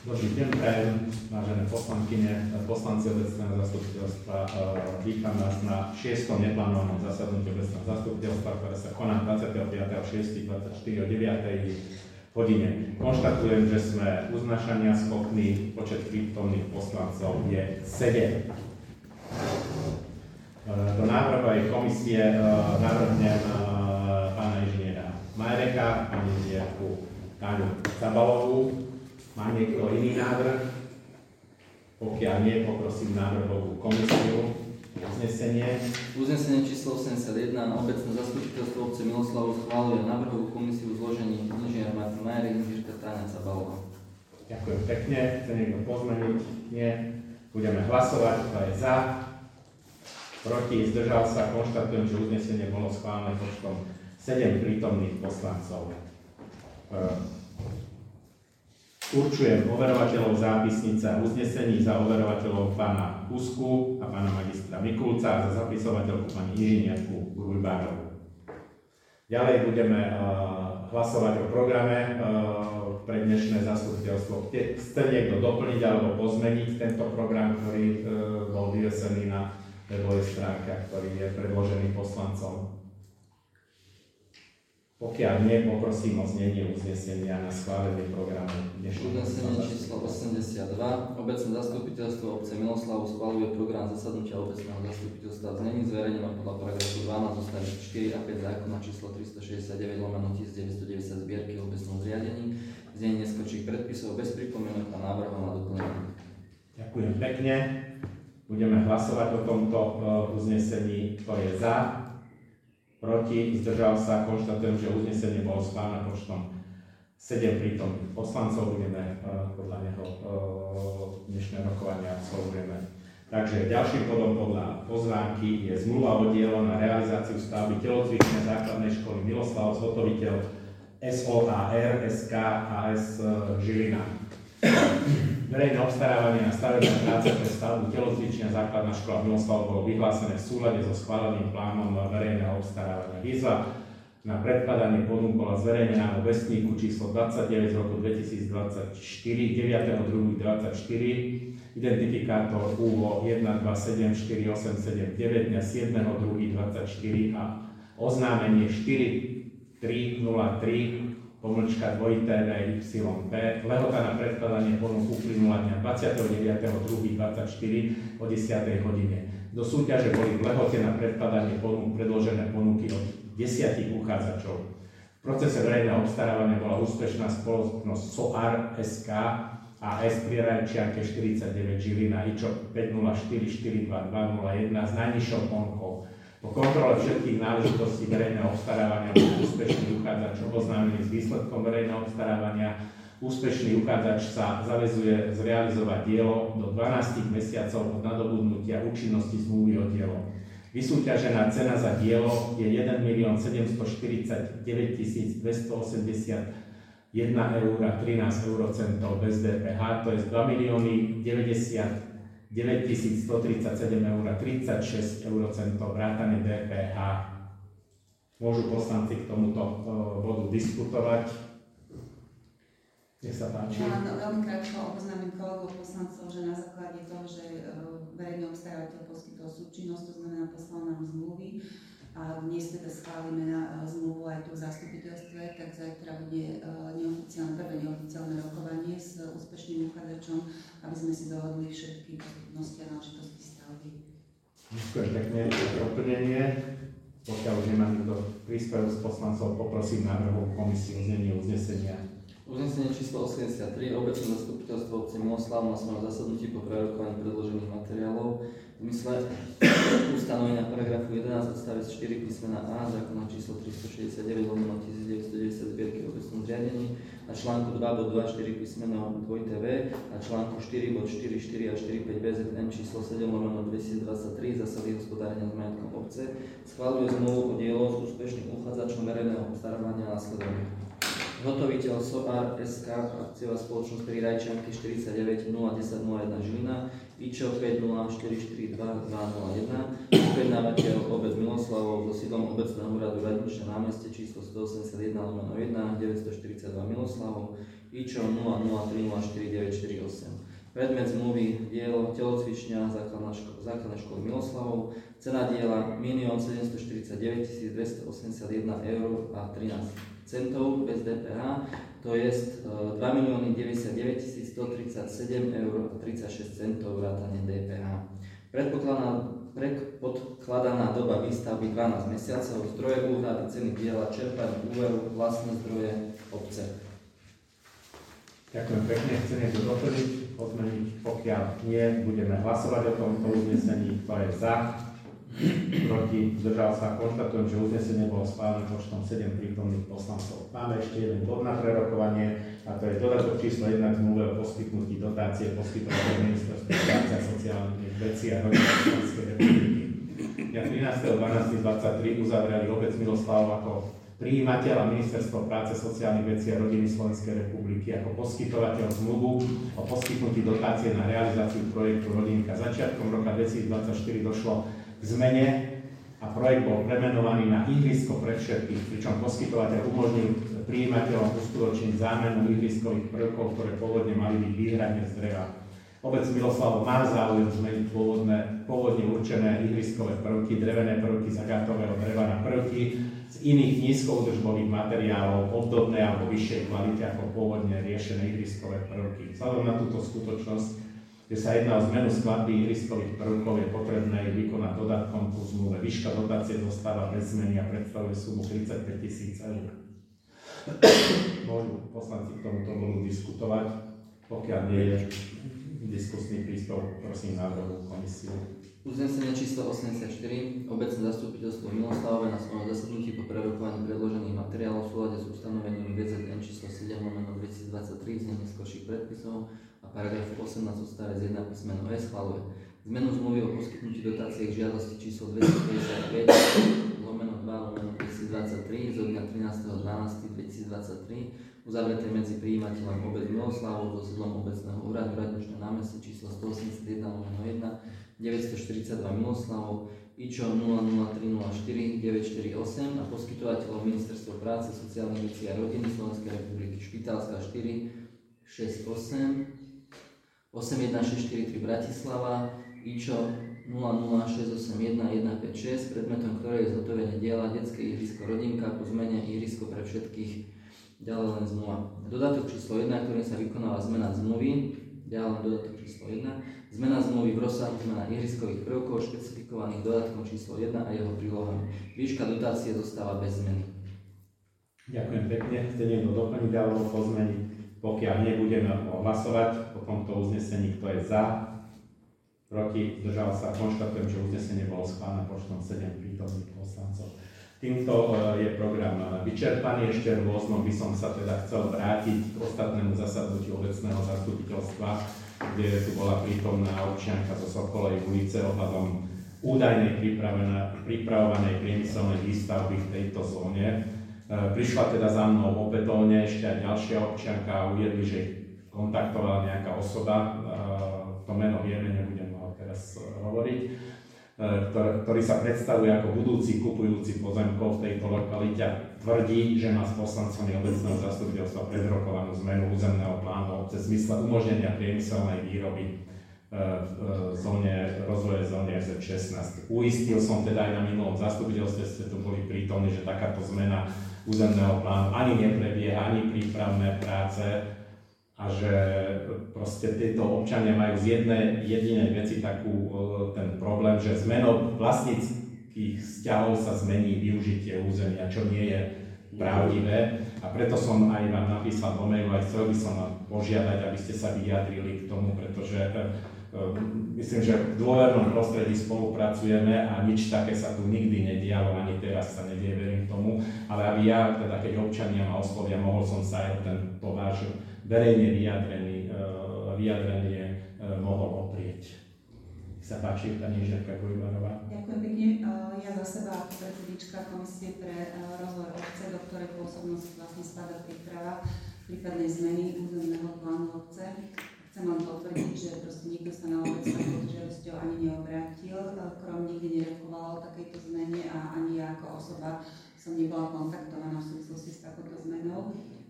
Dobrý deň, prajem, vážené poslankyne, poslanci obecného zastupiteľstva. Vítam vás na 6. neplánovanom zasadnutí obecného zastupiteľstva, ktoré sa koná 25.6.24 o 9. hodine. Konštatujem, že sme uznášania schopní, počet prítomných poslancov je 7. Do návrhovej komisie navrhnem pána inžiniera Majreka, pani inžinierku Táňu Cabalovú. Má niekto iný návrh? Pokiaľ nie, poprosím návrhovú komisiu. Uznesenie. Uznesenie číslo 81 na obecné zastupiteľstvo obce Miloslavu schváluje návrhovú komisiu v zložení inžinier Martin Majer, inžinierka Táňa Cabalová. Ďakujem pekne. Chce niekto pozmeniť? Nie. Budeme hlasovať. Kto je za? Proti? Zdržal sa? Konštatujem, že uznesenie bolo schválené počtom 7 prítomných poslancov. Určujem overovateľov zápisnice a uznesení za overovateľov pána Kusku a pána magistra Mikulca a za zapisovateľku pani inžinierku Rujbárovú. Ďalej budeme hlasovať o programe pre dnešné zastupiteľstvo. Chce niekto doplniť alebo pozmeniť tento program, ktorý bol vyvesený na webovej stránke, ktorý je predložený poslancom? Pokiaľ nie, poprosím o znenie uznesenia na schválenie programu dnešného. Uznesenie číslo 82. Obecné zastupiteľstvo obce Miloslavu schvaľuje program zasadnutia obecného zastupiteľstva v znení zverejnenom podľa paragrafu 12 odstavec 4 a 5 zákona číslo 369/1990 zbierky o obecnom zriadení, znení neskôrších predpisov bez pripomienok a návrhov na doplnenie. Ďakujem pekne. Budeme hlasovať o tomto uznesení. Kto je za? Proti? Zdržal sa? Konštatujem, že uznesenie bolo schválené počtom 7 prítomných poslancov. Budeme podľa neho dnešné rokovania absolvujeme. Takže ďalším bodom podľa pozvánky je zmluva o dielo na realizáciu stavby telocvičnej základnej školy Miloslav, zhotoviteľ SOAR SK AS Žilina. Verejné obstarávanie na stavebné práce pre stavbu telocvične základná škola Miloslav bolo vyhlásené v súlade so schváleným plánom verejného obstarávania. Výzva na predkladanie ponúk bola zverejnená vo vestníku číslo 29 z roku 2024, 9.2.24, identifikátor UVO 1274879 dňa 7.2.24 a oznámenie 4303 /2TVYP. Lehota na predkladanie ponúk uplynula dňa 29.2.24 o 10. hodine. Do súťaže boli v lehote na predkladanie ponúk predložené ponuky od 10 uchádzačov. V procese verejného obstarávania bola úspešná spoločnosť SOAR SK AS pri Rajčianke 49 Žilina IČO 504420201 s najnižšou ponukou. Po kontrole všetkých náležitostí verejného obstarávania bol úspešný uchádzač oboznámený s výsledkom verejného obstarávania. Úspešný uchádzač sa zaväzuje zrealizovať dielo do 12 mesiacov od nadobudnutia účinnosti zmluvy o dielo. Vysúťažená cena za dielo je 1 749 281 €13 bez DPH, to je 2 090 9137,36 € vrátane DPH. Môžu poslanci k tomuto bodu diskutovať. Nech sa páči. Ja veľmi krátko oboznámim kolegov poslancov, že na základe toho, že verejný obstarávateľ poskytol súčinnosť, to znamená poslal nám zmluvy a dnes teda schválime na zmluvu aj tu v zastupiteľstve, tak zajtra bude prvé neoficiálne rokovanie s úspešným uchádzačom, aby sme si dohodli všetky dostupnosti a náležitosti stavby. Ďakujem pekne za doplnenie. Pokiaľ už nemá nikto príspevok z poslancov, poprosím návrhovú komisiu o znenie uznesenia. Uznesenie číslo 83. Obecné zastupiteľstvo obce Miloslav na svojom zasadnutí po prerokovaní predložených materiálov v zmysle ustanovenia paragrafu 11 odstavec 4 písmena A zákona číslo 369/1990 zbierky o obecnom zriadení a článku 2 bod 2 4 písmeno 2TV a článku 4 bod 4 4 a 4 5 BZN číslo 7/2023 zásady hospodárenia s majetkom obce schvaľuje zmluvu o dielo s úspešným uchádzačom verejného obstarávania a následovne. Zhotoviteľ SOAR SK akciová spoločnosť pri Rajčianke 49 010 01 Žilina IČO 504420201, objednávateľ obec Miloslavov so sídlom obecného úradu Radničné námestie číslo 181/1 942 Miloslavov, IČO 00304948. Predmet zmluvy dielo telocvičňa základnej školy Miloslavov. Cena diela 1 749 281 eur a 13 centov bez DPH, to je 2 099 137 eur a 36 centov vrátane DPH. Predpokladaná doba výstavby 12 mesiacov, zdroje úhrady ceny diela, čerpanie úveru, vlastné zdroje obce. Ďakujem pekne. Chce niekto doplniť, pozmeniť? Pokiaľ nie, budeme hlasovať o tomto uznesení. Kto je za? Proti? Zdržal sa? Konštatujem, že uznesenie bolo schválené počtom 7 prítomných poslancov. Máme ešte jeden bod na prerokovanie, a to je dodatok číslo 1 k zmluve o poskytnutí dotácie poskytovateľ Ministerstva práce a sociálnych vecí a rodiny Slovenskej republiky. Ja 13.12.23 uzavreli obec Miloslavov ako prijímateľ a Ministerstvo práce, sociálnych vecí a rodiny Slovenskej republiky ako poskytovateľ zmluvu o poskytnutí dotácie na realizáciu projektu Rodinka. Začiatkom roka 2024 došlo k zmene a projekt bol premenovaný na ihrisko pre všetkých, pričom poskytovateľ umožnil prijímateľom uskutočniť zámenu ihriskových prvkov, ktoré pôvodne mali byť výhradne z dreva. Obec Miloslavov má záujem zmeniť pôvodne určené ihriskové prvky, drevené prvky z agátového dreva na prvky z iných nízkoúdržbových materiálov obdobnej alebo vyššej kvality ako pôvodne riešené ihriskové prvky. Vzhľadom na túto skutočnosť, že sa jedná o zmenu skladby ihriskových prvkov, je potrebné ich vykonať dodatkom ku zmluve. Výška dotácie zostáva bez zmeny a predstavuje sumu 35 000 eur. Môžu poslanci k tomuto bodu diskutovať, pokiaľ nie je diskusný príspevok, prosím návrhovú komisiu. Uznesenie číslo 84. Obecné zastupiteľstvo Miloslavove na svojom zasadnutí po prerokovaní predložených materiálov v súlade s ustanovením VZN číslo 7/2023 znenie neskôrších predpisov a paragrafu 18 odstavec 1 písmeno E schvaľuje zmenu zmluvy o poskytnutí dotácie k žiadosti číslo 255/2/2023 zo dňa 13.12.2023 uzavreté medzi prijímateľom obec Miloslavov so sídlom obecného úradu Radničné námestie číslo 181/1 942 Miloslavov, IČO 00304948 a poskytovateľom Ministerstvo práce, sociálnych vecí a rodiny Slovenskej republiky Špitálska 468 81643 Bratislava, IČO 00681 156, predmetom ktorej je zhotovenie diela detské ihrisko Rodinka po zmene ihrisko pre všetkých, ďalej len zmluva. Dodatok číslo 1, ktorým sa vykonáva zmena zmluvy, ďalej dodatok číslo 1, zmena zmluvy v rozsahu zmena ihriskových prvkov špecifikovaných dodatkom číslo 1 a jeho prílohami. Výška dotácie zostáva bez zmeny. Ďakujem pekne. Chce niekto doplniť alebo pozmeniť? Pokiaľ nebudeme hlasovať o tomto uznesení, kto je za, proti, zdržal sa, konštatujem, že uznesenie bolo schválené počtom 7 prítomných poslancov. Týmto je program vyčerpaný. Ešte rôzno by som sa teda chcel vrátiť k ostatnému zasadnutiu obecného zastupiteľstva, kde tu bola prítomná občianka zo Sokolej ulice ohľadom údajnej pripravovanej priemyselnej výstavby v tejto zóne. Prišla teda za mnou opätovne ešte aj ďalšia občianka a uviedli, že kontaktovala nejaká osoba, to meno vieme, nebudem ho teraz hovoriť, ktorý sa predstavuje ako budúci kupujúci pozemkov v tejto lokalite a tvrdí, že má s poslancami obecného zastupiteľstva predrokovanú zmenu územného plánu obce v zmysle umožnenia priemyselnej výroby v rozvoje zóne RZ16. Uistil som teda aj na minulom zastupiteľstve, ste tu boli prítomní, že takáto zmena územného plánu ani neprebieha, ani prípravné práce, a že proste tieto občania majú z jednej jedinej veci ten problém, že zmenou vlastníckych vzťahov sa zmení využitie územia, čo nie je pravdivé. A preto som aj vám napísal do mailu, aj chcel by som vám požiadať, aby ste sa vyjadrili k tomu, pretože myslím, že v dôvernom prostredí spolupracujeme a nič také sa tu nikdy nedialo, ani teraz sa nedieje, verím tomu, ale aby ja, teda keď občania ma oslovia, mohol som sa aj tento váš verejne vyjadrenie mohol oprieť. Sa páči, pani Žerka Gojbarová. Ďakujem pekne. Ja za seba ako predsednička Komisie pre rozvoj obce, do ktorej pôsobnosti vlastne spadá príprava prípadnej zmeny územného plánu obce. Chcem len potvrdiť, že proste nikto sa na obec takouto žiadosťou ani neobrátil, krom nikdy nerokovala o takejto zmene a ani ja ako osoba som nebola kontaktovaná v súvislosti s takouto zmenou.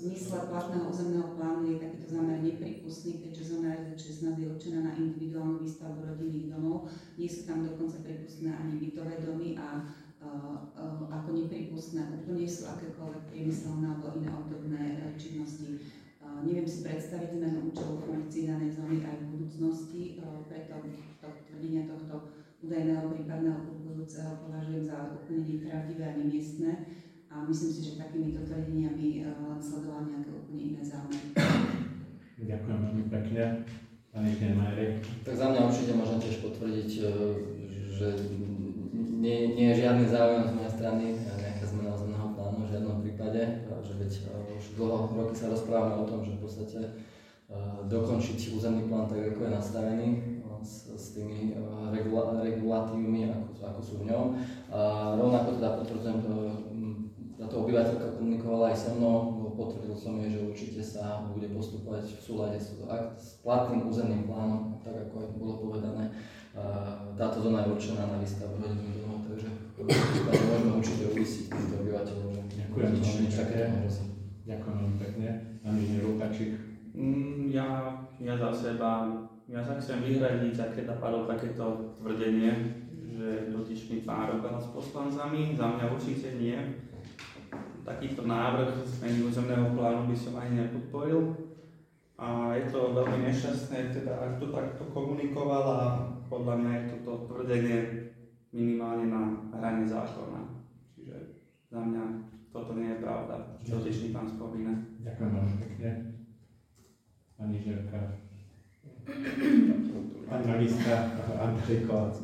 zmysle platného územného plánu je takýto zámer nepripustný, keďže zóna RZ16 je určená na individuálnu výstavbu rodinných domov. Nie sú tam dokonca pripustné ani bytové domy a ako nepripustné úplne sú akékoľvek priemyselné alebo iné obdobné činnosti. Neviem si predstaviť zmenu účelu funkcií danej zóny aj v budúcnosti, preto tvrdenia tohto údajného prípadného kupujúceho považujem za úplne nepravdivé a nemiestne. A myslím si, že takýmito tvrdeniami sledoval nejaké úplne iné záujmy. Ďakujem veľmi pekne. Pani Štenmajer. Tak za mňa určite môžem tiež potvrdiť, že nie je žiadny záujem z mojej strany, nejaká zmena územného plánu v žiadnom prípade. Že veď už dlho roky sa rozprávame o tom, že v podstate dokončiť územný plán tak, ako je nastavený, s tými regulatívmi, ako sú v ňom. A rovnako teda potvrdzujem, táto obyvateľka komunikovala aj so mnou, potvrdil som jej, že určite sa bude postupovať v súlade s platným územným plánom, tak ako aj bolo povedané. Táto zóna je určená na výstavbu rodinných domov, takže môžeme určite uistiť týchto obyvateľov, že ďakujem veľmi pekne. Ďakujem veľmi pekne. Pán inžinier Lukáčik. Ja za seba, ja sa chcem vyhradiť, ak teda padlo takéto tvrdenie, že dotyčný pán rokoval s poslancami, za mňa určite nie. Takýto návrh zmeny územného plánu by som ani nepodporil. A je to veľmi nešťastné, teda ak to takto komunikoval a podľa mňa je toto tvrdenie minimálne na hrane zákona. Čiže za mňa toto nie je pravda, čo dotyčný pán spomína. Ďakujem veľmi pekne. Pani Žerka. Pán magistra Andrej Koláč.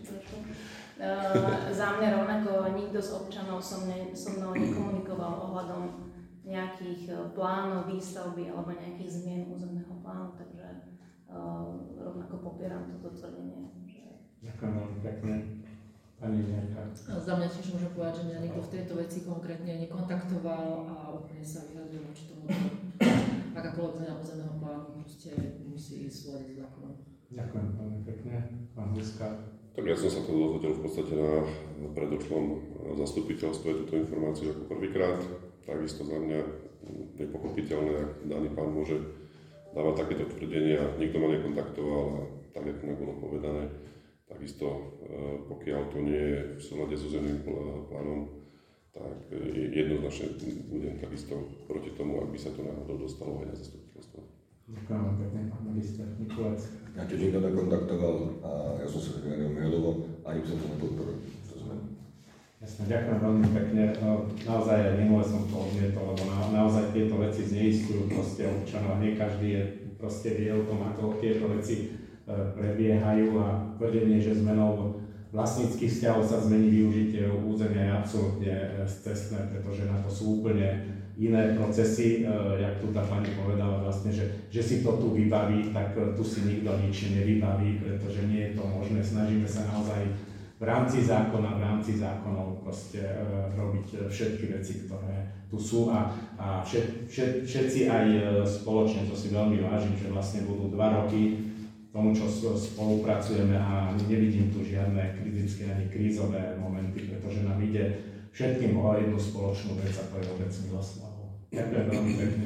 Za mňa rovnako nikto z občanov so mnou nekomunikoval ohľadom nejakých plánov výstavby alebo nejakých zmien územného plánu, takže rovnako popieram toto tvrdenie. Ďakujem veľmi pekne. Pani Žerka. Za mňa tiež môžem povedať, že mňa nikto v tejto veci konkrétne nekontaktoval a úplne sa vyhľadujem voči tomu, akákoľvek zmena územného plánu proste musí súladiť s zákonom. Ďakujem veľmi pekne. Pán Huska. Tak ja som sa to dozvedel v podstate na predošlom zastupiteľstve túto informáciu ako prvýkrát. Takisto za mňa nepochopiteľné, ak daný pán môže dávať takéto tvrdenia. Nikto ma nekontaktoval a tak, ako mi bolo povedané. Takisto, pokiaľ to nie je v súlade s územným plánom, tak jednoznačne budem takisto proti tomu, ak by sa to náhodou dostalo aj na zastupiteľstvo. Ďakujem vám pekne, pán magister Mikulec. Ja tiež nikto nekontaktoval a ja som sa vymenil mailovo a ani by som to nepodporil. Jasne, ďakujem veľmi pekne. Naozaj aj minule som to odmietol, lebo naozaj tieto veci zneistujú proste občanov. Nie každý je proste vie o tom, ako tieto veci prebiehajú a tvrdenie, že zmenou vlastníckych vzťahov sa zmení využitie územia je absolútne scestné, pretože na to sú úplne iné procesy, jak tu tá pani povedala vlastne, že si to tu vybaví, tak tu si nikto nič nevybaví, pretože nie je to možné. Snažíme sa naozaj v rámci zákona, v rámci zákonov proste robiť všetky veci, ktoré tu sú a všetci aj spoločne, to si veľmi vážim, že vlastne budú 2 roky tomu, čo spolupracujeme a nevidím tu žiadne kritické ani krízové momenty, pretože nám ide všetkým o jednu spoločnú vec a to je obec Miloslavu. Ďakujem veľmi pekne.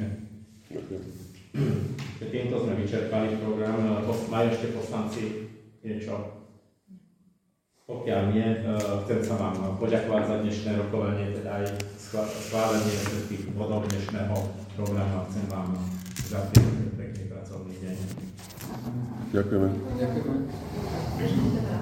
Týmto sme vyčerpali program. Majú ešte poslanci niečo? Pokiaľ nie, chcem sa vám poďakovať za dnešné rokovanie, teda aj schválenie všetkých bodov dnešného programu a chcem vám zapriať pekný pracovný deň. Ďakujeme. Ďakujeme.